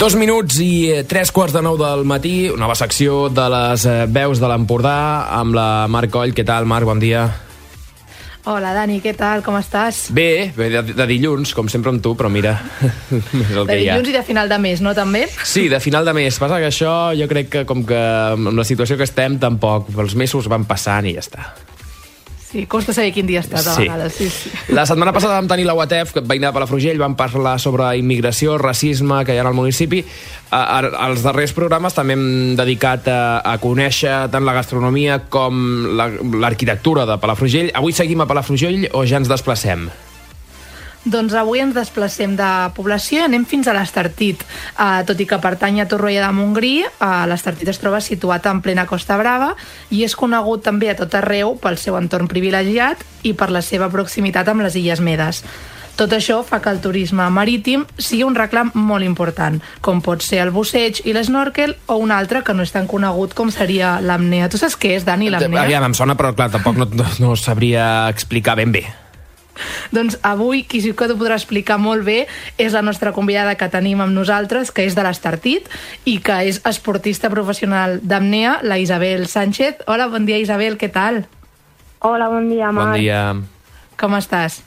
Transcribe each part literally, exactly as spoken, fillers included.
Dos minuts i tres quarts de nou del matí, nova secció de les veus de l'Empordà amb la Mar Coll. Què tal, Marc? Bon dia. Hola, Dani, què tal? Com estàs? Bé, bé de, de dilluns, com sempre amb tu, però mira, és el de que hi ha. dilluns i de final de mes, no, també? Sí, de final de mes. Passa que això, jo crec que com que amb la situació que estem, tampoc. Els mesos van passant i ja està. Sí, costa saber quin dia estàs a Sí. vegades. Sí, sí. La setmana passada vam tenir la U A T E F, veïna de Palafrugell, vam parlar sobre immigració, racisme que hi ha al municipi. A, a, als darrers programes també hem dedicat a, a conèixer tant la gastronomia com la- l'arquitectura de Palafrugell. Avui seguim a Palafrugell o ja ens desplacem? Doncs avui ens desplacem de població i anem fins a l'Estartit. Uh, tot i que pertany a Torroella de Montgrí, uh, l'Estartit es troba situat en plena Costa Brava i és conegut també a tot arreu pel seu entorn privilegiat i per la seva proximitat amb les Illes Medes. Tot això fa que el turisme marítim sigui un reclam molt important, com pot ser el busseig i l'esnorkel o un altre que no és tan conegut com seria l'apnea. Tu saps què és, Dani, l'apnea? Aviam, em sona, però clar, tampoc no, no, no sabria explicar ben bé. Doncs avui qui sí que t'ho podrà explicar molt bé és la nostra convidada que tenim amb nosaltres, que és de l'Estartit i que és esportista professional d'apnea, la Isabel Sánchez. Hola, bon dia, Isabel, què tal? Hola, bon dia, Mar. Bon dia. Com estàs?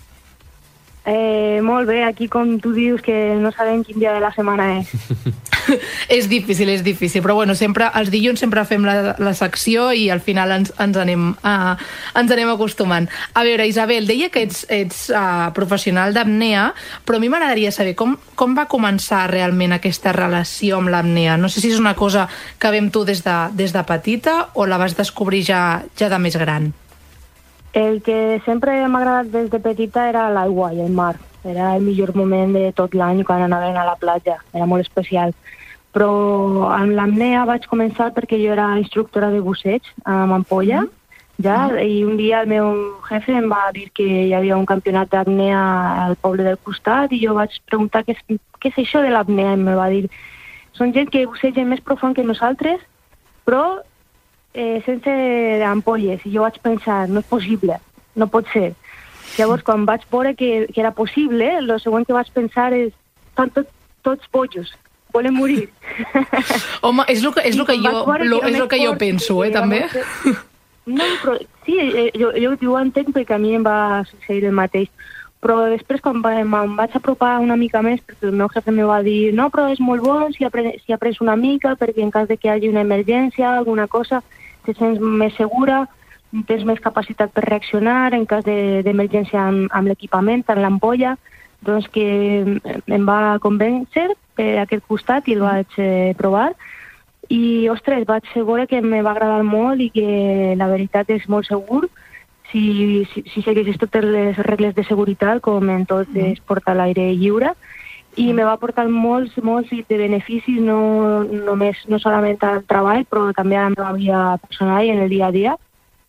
Eh, molt bé, aquí com tu dius que no sabem quin dia de la setmana és. És difícil, és difícil, però bueno, sempre, els dilluns sempre fem la, la secció i al final ens, ens, anem, uh, ens anem acostumant. A veure, Isabel, deia que ets, ets uh, professional d'apnea, però a mi m'agradaria saber com, com va començar realment aquesta relació amb l'apnea. No sé si és una cosa que vam tu des de, des de petita o la vas descobrir ja, ja de més gran. El que sempre m'ha agradat des de petita era l'aigua i el mar. Era el millor moment de tot l'any quan anàvem a la platja. Era molt especial. Però amb l'apnea vaig començar perquè jo era instructora de busseig amb ampolla, mm. ja, mm. i un dia el meu jefe em va dir que hi havia un campionat d'apnea al poble del costat i jo vaig preguntar què és, què és això de l'apnea i em va dir són gent que bussegen més profund que nosaltres, però eh, sense ampolles. I jo vaig pensar, no és possible, no pot ser. Llavors, quan vaig veure que, que era possible, el següent que vaig pensar és estan tot, tots bojos, volen morir. Home, és el que, és lo que, jo, lo, és lo que jo penso, eh, també. No, però sí, jo, jo, jo ho entenc perquè a mi em va succeir el mateix. Però després, quan em vaig apropar una mica més, perquè el meu jefe me va dir no, però és molt bo si, apre, si aprens una mica, perquè en cas de que hi hagi una emergència, alguna cosa, te sents més segura, tens més capacitat per reaccionar en cas d'emergència amb, amb l'equipament, amb l'ampolla, doncs que em va convèncer per aquest costat i el vaig eh, provar. I, ostres, vaig veure que me va agradar molt i que la veritat és molt segur si, si, si segueixes totes les regles de seguretat, com en tot esport a l'aire lliure. I me va portar molts, molts de beneficis, no només, no solament al treball, però també a la meva vida personal i en el dia a dia.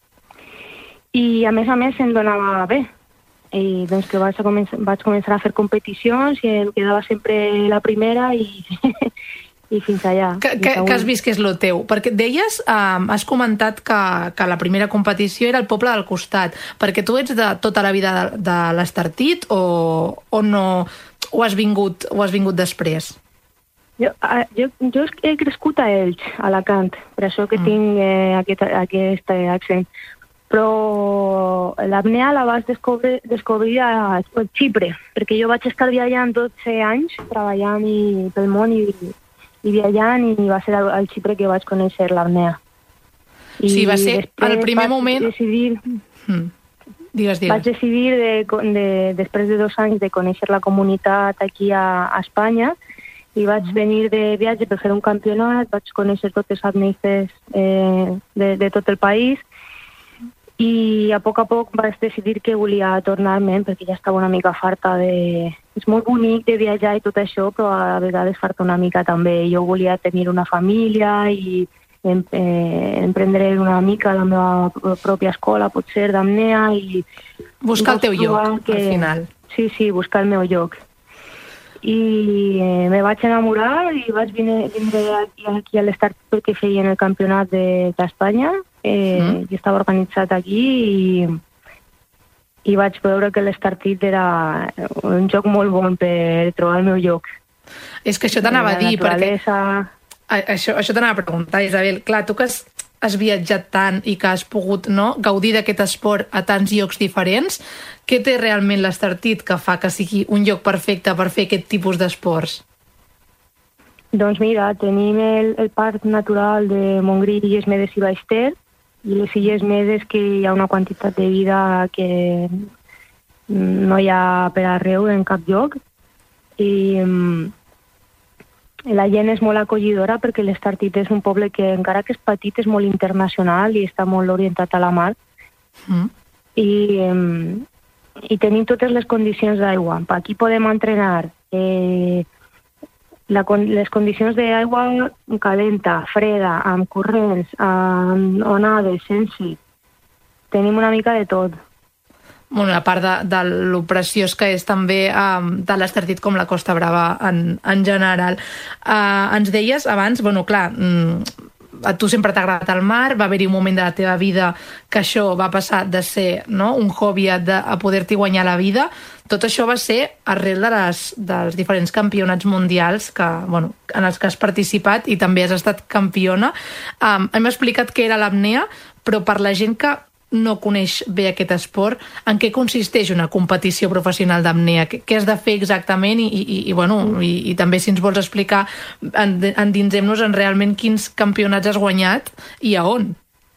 I a més a més em donava bé. I doncs que vaig, a començar, vaig començar a fer competicions i em quedava sempre la primera i, i fins allà. Que, que, que has vist que és lo teu. Perquè deies, um, has comentat que, que la primera competició era el poble del costat. Perquè tu ets de tota la vida de, de l'Estartit o, o no o has vingut, o has vingut després? Jo, jo, jo he crescut a Elx, a Alacant, per això que mm. tinc eh, aquest, aquest accent. Però l'apnea la vaig descobrir, descobrir a Xipre, perquè jo vaig estar viatjant dotze anys, treballant i, pel món i, i viatjant, i va ser al Xipre que vaig conèixer l'apnea. Sí, va ser el primer moment... Decidir, mm. Digues, digues. Vaig decidir, de, de, després de dos anys, de conèixer la comunitat aquí a, a Espanya, i vaig mm. venir de viatge per fer un campionat, vaig conèixer totes les apneistes eh, de, de tot el país, i a poc a poc vaig decidir que volia tornar-me'n perquè ja estava una mica farta de... És molt bonic de viatjar i tot això, però a vegades farta una mica també. Jo volia tenir una família i em, eh, emprendre una mica la meva pròpia escola, potser, d'apnea i... Buscar el teu lloc, que... al final. Sí, sí, buscar el meu lloc. I eh, me vaig enamorar i vaig vindre, vindre aquí, aquí a l'Estart perquè feien el campionat d'Espanya. De, Eh, mm. i estava organitzat aquí i, i vaig veure que l'Estartit era un joc molt bon per trobar el meu lloc. És que això t'anava a dir, perquè... naturalesa... Això, això t'anava a preguntar, Isabel. Clar, tu que has, has viatjat tant i que has pogut, no, gaudir d'aquest esport a tants llocs diferents, què té realment l'Estartit que fa que sigui un lloc perfecte per fer aquest tipus d'esports? Doncs mira, tenim el, el Parc Natural de Montgrí, Illes Medes i Baix Ter, i les Illes Medes que hi ha una quantitat de vida que no hi ha per arreu en cap lloc, i um, la gent és molt acollidora perquè l'Estartit és un poble que encara que és petit és molt internacional i està molt orientat a la mar, mm. i, um, i tenim totes les condicions d'aigua. Aquí podem entrenar eh, La, les condicions d'aigua calenta, freda, amb corrents, amb onades, sense. Tenim una mica de tot. Bueno, a part de, de lo preciós que és també um, de l'Estartit com la Costa Brava en, en general. Uh, ens deies abans, bueno, clar, mm, a tu sempre t'ha agradat el mar, va haver-hi un moment de la teva vida que això va passar de ser, no, un hobby a, de, a poder-t'hi guanyar la vida. Tot això va ser arrel de les, dels diferents campionats mundials que, bueno, en els que has participat i també has estat campiona. Um, hem explicat què era l'apnea, però per la gent que no coneix bé aquest esport, en què consisteix una competició professional d'apnea? Què, què has de fer exactament? I, i, i, bueno, i, i també si ens vols explicar, endinsem-nos en realment quins campionats has guanyat i a on?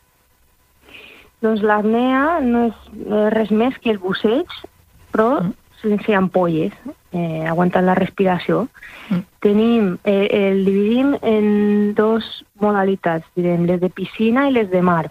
Doncs l'apnea no és res més que el busseig, però mm. sense ampolles, eh, aguantant la respiració. Mm. Tenim, eh, el dividim en dos modalitats, direm, les de piscina i les de mar.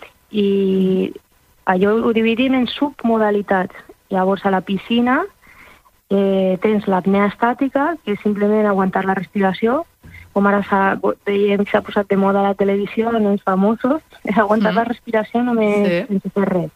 I allò ho dividim en submodalitats. Llavors, a la piscina eh, tens l'apnea estàtica, que és simplement aguantar la respiració, com ara veiem que s'ha posat de moda a la televisió, en els famosos, és aguantar mm. la respiració només sí. sense fer res.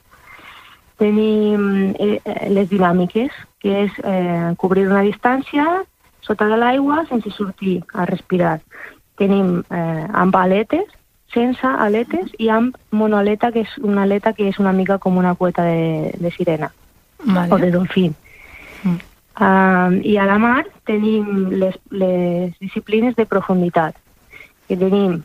Tenim eh, les dinàmiques, que és eh, cobrir una distància sota de l'aigua sense sortir a respirar. Tenim eh, amb aletes, sense aletes, i amb monoaleta, que és una aleta que és una mica com una cueta de, de sirena, vale. O de dolfí. Mm. Uh, I a la mar tenim les, les disciplines de profunditat, que tenim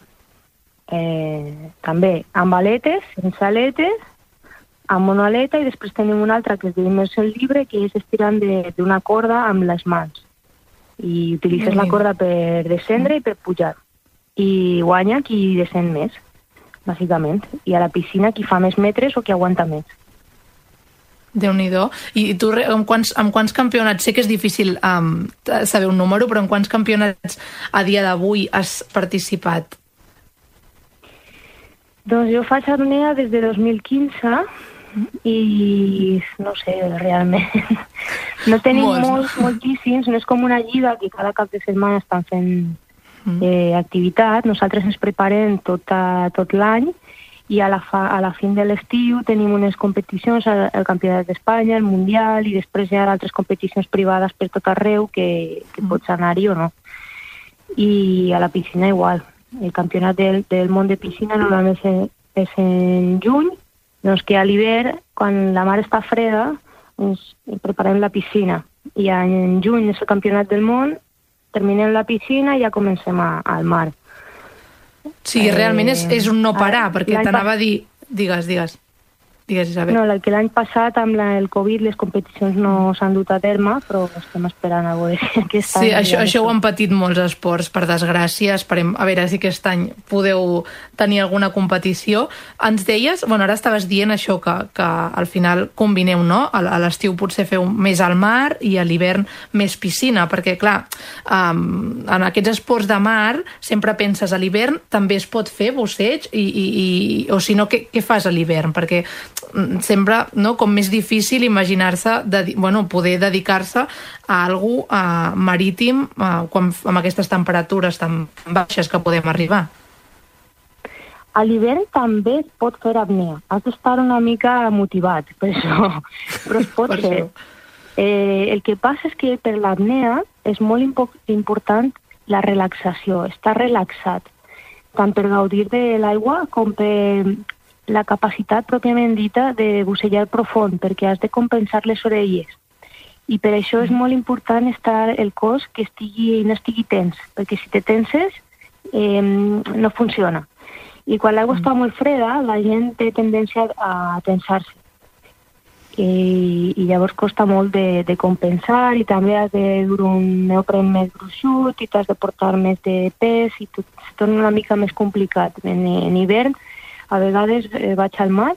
eh, també amb aletes, sense aletes, amb monoaleta, i després tenim una altra que es diu immersió llibre, que és estirant d'una corda amb les mans. I utilitzes la corda per descendre i per pujar. I guanya qui descend més, bàsicament. I a la piscina qui fa més metres o qui aguanta més. Déu-n'hi-do. I tu amb quants, amb quants campionats, sé que és difícil um, saber un número, però en quants campionats a dia d'avui has participat? Doncs jo faig apnea des de dos mil quinze i no sé, realment no tenim molts, molts moltíssims, no és com una lliga que cada cap de setmana estan fent eh, activitat. Nosaltres ens preparem tot, a, tot l'any i a la, fa, a la fin de l'estiu tenim unes competicions, el, el Campionat d'Espanya, el Mundial, i després hi ha altres competicions privades per tot arreu que, que mm. pots anar-hi o no. I a la piscina igual. El Campionat del, del món de piscina normalment és, és en juny, doncs que a l'hivern, quan la mar està freda, ens preparem la piscina. I en juny és el Campionat del món, terminem la piscina i ja comencem a, al mar. Sí, eh, realment és, és un no parar, perquè t'anava a dir... Digues, digues. Digues, Isabel. No, que l'any passat, amb la, el Covid, les competicions no s'han dut a terme, però estem esperant a veure si aquest any... Sí, any això, això ho han patit molts esports, per desgràcia. Esperem a veure si aquest any podeu tenir alguna competició. Ens deies, bueno, ara estaves dient això, que, que al final combineu, no? A, a l'estiu potser feu més al mar i a l'hivern més piscina, perquè, clar, um, en aquests esports de mar sempre penses a l'hivern també es pot fer busseig, i, i, i, o si no, què, què fas a l'hivern? Perquè sempre, no, com més difícil imaginar-se, de, bueno, poder dedicar-se a algú uh, marítim uh, quan, amb aquestes temperatures tan baixes que podem arribar. A l'hivern també es pot fer apnea. Has d'estar una mica motivat per això, però es pot fer. Eh, el que passa és que per l'apnea és molt impo important la relaxació, estar relaxat, tant per gaudir de l'aigua com per la capacitat pròpiament dita de bussellar profund, perquè has de compensar les orelles. I per això és molt important estar el cos que estigui, no estigui tens, perquè si te tenses eh, no funciona. I quan l'aigua està molt freda, la gent té tendència a tensar-se. I, i llavors costa molt de, de compensar i també has de dur un neopren més gruixut i t'has de portar més de pes i tot se torna una mica més complicat. En, en hivern, a vegades eh, vaig al mar,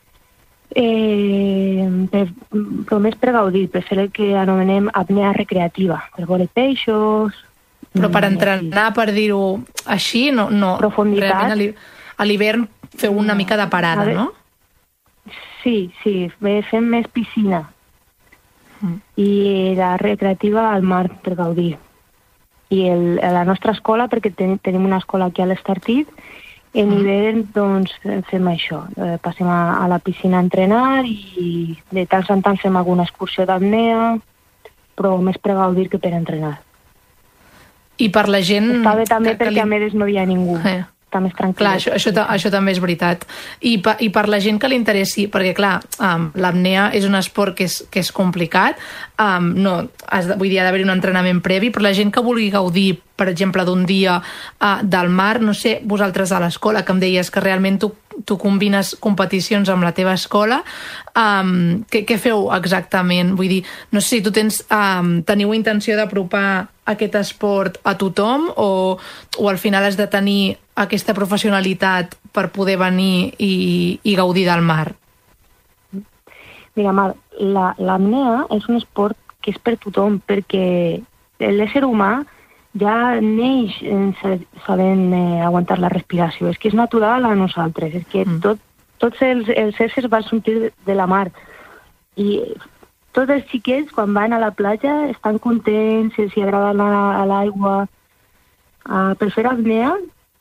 eh, per, però més per gaudir, per fer el que anomenem apnea recreativa, per veure peixos... Però per entrenar, per dir-ho així, no, no. Profunditat. Realment a l'hivern feu una mica de parada, no? Sí, sí, fem més piscina. Mm. I la recreativa al mar per gaudir. I el, a la nostra escola, perquè ten, tenim una escola aquí a l'Estartit, en mm. hivern doncs fem això. Eh, passem a, a la piscina a entrenar i de tant en tant fem alguna excursió d'apnea, però més per gaudir que per entrenar. I per la gent... Està bé també que, perquè que li... a més no hi ha ningú. Eh. Està més tranquil. Clar, això, això, això també és veritat. I, pa, I per la gent que li interessi, perquè clar, um, l'apnea és un esport que és, que és complicat, um, no, has de, vull dir, ha d'haver un entrenament previ, però la gent que vulgui gaudir, per exemple, d'un dia uh, del mar, no sé, vosaltres a l'escola, que em deies que realment tu, tu combines competicions amb la teva escola, um, què, què feu exactament? Vull dir, no sé si tu tens, um, teniu intenció d'apropar aquest esport a tothom o, o al final has de tenir aquesta professionalitat per poder venir i, i gaudir del mar? Mira, Mar, l'apnea és un esport que és per tothom, perquè l'ésser humà ja neix sabent eh, aguantar la respiració. És que és natural a nosaltres. És que mm. tot, tots els, els éssers van sortir de la mar. I tots els xiquets, quan van a la platja, estan contents, els agrada anar a l'aigua. Uh, per fer apnea,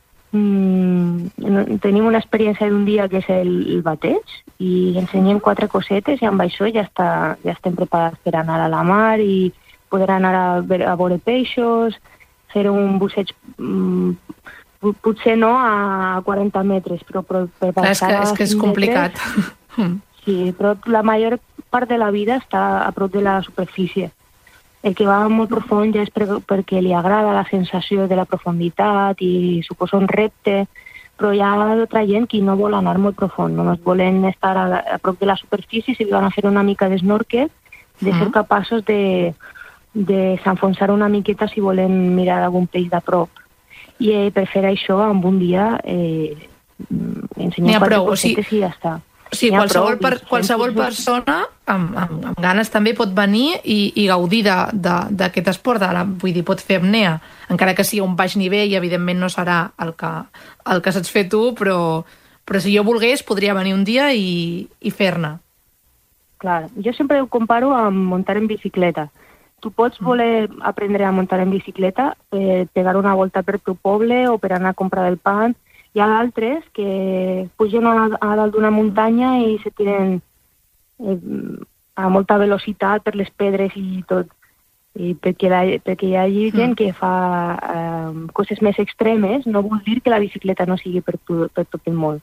mm, tenim una experiència d'un dia que és el, el bateig i ensenyem quatre cosetes i amb això ja, està, ja estem preparats per anar a la mar i poder anar a, a veure peixos, fer un busseig, mm, potser no a quaranta metres, però per, per passar és que, és que és complicat. Metres, sí, però la major part de la vida està a prop de la superfície. El que va molt profund ja és per, perquè li agrada la sensació de la profunditat i suposa un repte, però hi ha altra gent que no vol anar molt profund, només volen estar a, a prop de la superfície, si van a fer una mica d'snorkel, de ser capaços de, de s'enfonsar una miqueta si volen mirar algun peix de prop. I eh, per fer això, en un dia, eh, ensenyem quatre prou, cosetes o sigui, i ja està. Sí, qualsevol, per, qualsevol persona amb, amb, amb ganes també pot venir i, i gaudir d'aquest esport. De la, vull dir, pot fer apnea, encara que sigui un baix nivell, i evidentment no serà el que, el que saps fer tu, però, però si jo volgués podria venir un dia i, i fer-ne. Clar, jo sempre ho comparo amb muntar en bicicleta. Tu pots voler aprendre a muntar en bicicleta, eh, pegar una volta per tu poble o per anar a comprar el pa. Hi ha d'altres que pugen a, a dalt d'una muntanya i se tiren eh, a molta velocitat per les pedres i tot. I perquè, la, perquè hi ha gent que fa eh, coses més extremes, no vol dir que la bicicleta no sigui per, tu, per tot el món.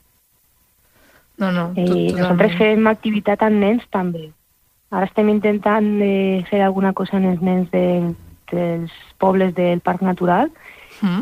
No, no. I tot, nosaltres fem activitat amb nens també. Ara estem intentant de fer alguna cosa amb els nens de, dels pobles del Parc Natural, Mm.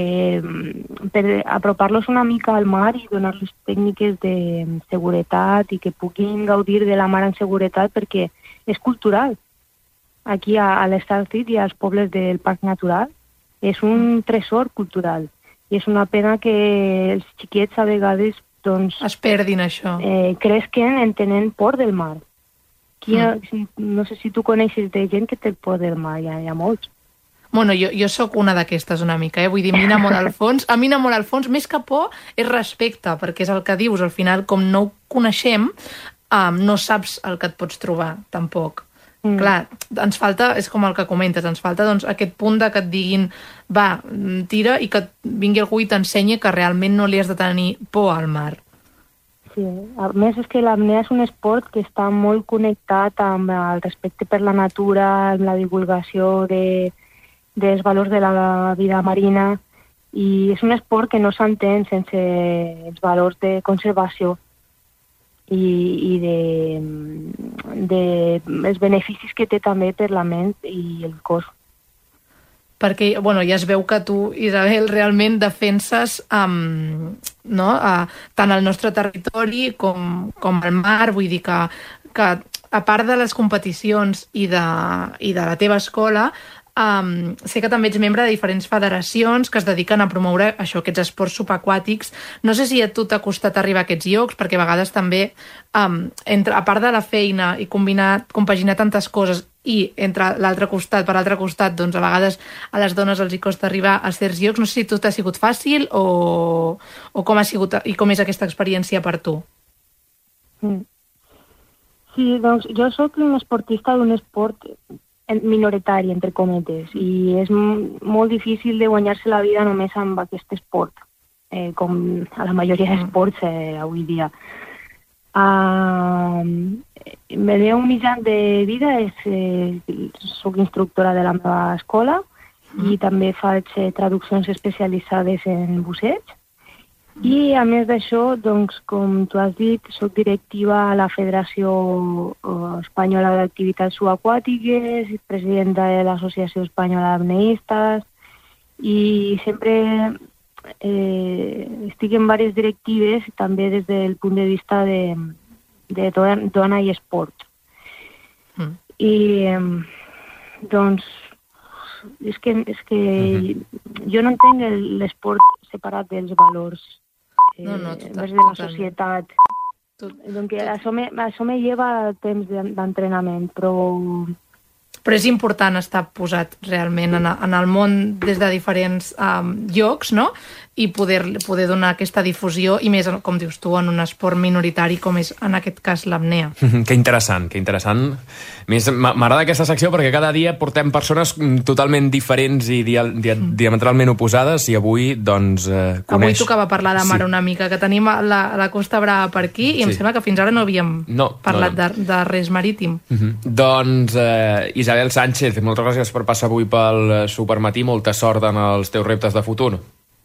per, per apropar-los una mica al mar i donar-los tècniques de seguretat i que puguin gaudir de la mar en seguretat, perquè és cultural. Aquí a, a l'Estartit i als pobles del Parc Natural és un tresor cultural i és una pena que els xiquets a vegades doncs, es perdin això. Eh, cresquen entenent por del mar. Aquí, mm. No sé si tu coneixes de gent que té por del mar, hi ha, hi ha molts. Bueno, jo, jo sóc una d'aquestes una mica, eh? Vull dir, mina molt al fons. A mi anar molt al fons, més que por, és respecte, perquè és el que dius. Al final, com no ho coneixem, um, no saps el que et pots trobar, tampoc. Mm. Clar, ens falta, és com el que comentes, ens falta doncs, aquest punt de que et diguin va, tira, i que vingui algú i t'ensenyi que realment no li has de tenir por al mar. Sí, a més és que l'apnea és un esport que està molt connectat amb el respecte per la natura, amb la divulgació de dels valors de la vida marina, i és un esport que no s'entén sense els valors de conservació. i, i de, de els beneficis que té també per la ment i el cos. Perquè, bueno, ja es veu que tu, Isabel, realment defenses um, no? uh, tant el nostre territori com, com el mar, vull dir que, que a part de les competicions i de, i de la teva escola, Um, sé que també ets membre de diferents federacions que es dediquen a promoure això, aquests esports subaquàtics. No sé si a tu t'ha costat arribar a aquests llocs, perquè a vegades també, um, entre, a part de la feina i combinar, compaginar tantes coses i entre l'altre costat, per l'altre costat, doncs a vegades a les dones els hi costa arribar a certs llocs. No sé si tu t'ha sigut fàcil o, o com ha sigut i com és aquesta experiència per tu. Mm. Sí, doncs jo sóc un esportista d'un esport minoritari, entre cometes, i és molt difícil de guanyar-se la vida només amb aquest esport, eh, com a la majoria d'esports eh, avui dia. Uh, el meu mitjà de vida és... Eh, soc instructora de la meva escola mm. i també faig eh, traduccions especialitzades en busseig. I a més d'això, doncs, com tu has dit, soc directiva a la Federació Espanyola d'Activitats Subaquàtiques, presidenta de l'Associació Espanyola d'Apneistes, i sempre eh, estic en diverses directives, també des del punt de vista de, de dona i esport. Mm. I, doncs, és que, és que mm-hmm. jo no entenc l'esport separat dels valors no, no, total, de la societat. Tot, doncs això, me, això me lleva temps d'entrenament, però... Però és important estar posat realment en, en el món des de diferents um, llocs, no? I poder, poder donar aquesta difusió, i més, com dius tu, en un esport minoritari com és en aquest cas l'apnea. Que interessant, que interessant. Més, m'agrada aquesta secció perquè cada dia portem persones totalment diferents i dia, dia, mm. diametralment oposades, i avui, doncs, eh, coneix... Avui tocava parlar de mar sí. una mica, que tenim la, la Costa Brava per aquí, i sí. em sembla que fins ara no havíem no, parlat no, no. De, de res marítim. Mm-hmm. Doncs, eh, Isabel Sánchez, moltes gràcies per passar avui pel Supermatí, molta sort en els teus reptes de futur.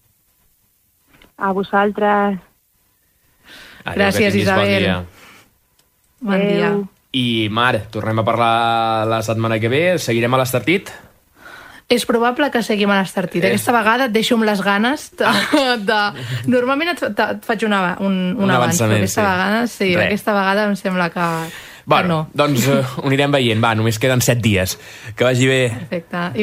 A vosaltres. Adéu, gràcies, Isabel. Bon dia. Bon dia. I, Mar, tornem a parlar la setmana que ve. Seguirem a l'Estartit? És probable que seguim a l'Estartit. És... Aquesta vegada et deixo amb les ganes de... de... Normalment et, et faig una, un, un, un avanç, però aquesta, sí. Vegada, sí, aquesta vegada em sembla que... Bueno, no. Doncs uh, ho anirem veient. Va, només queden set dies. Que vagi bé. Perfecte.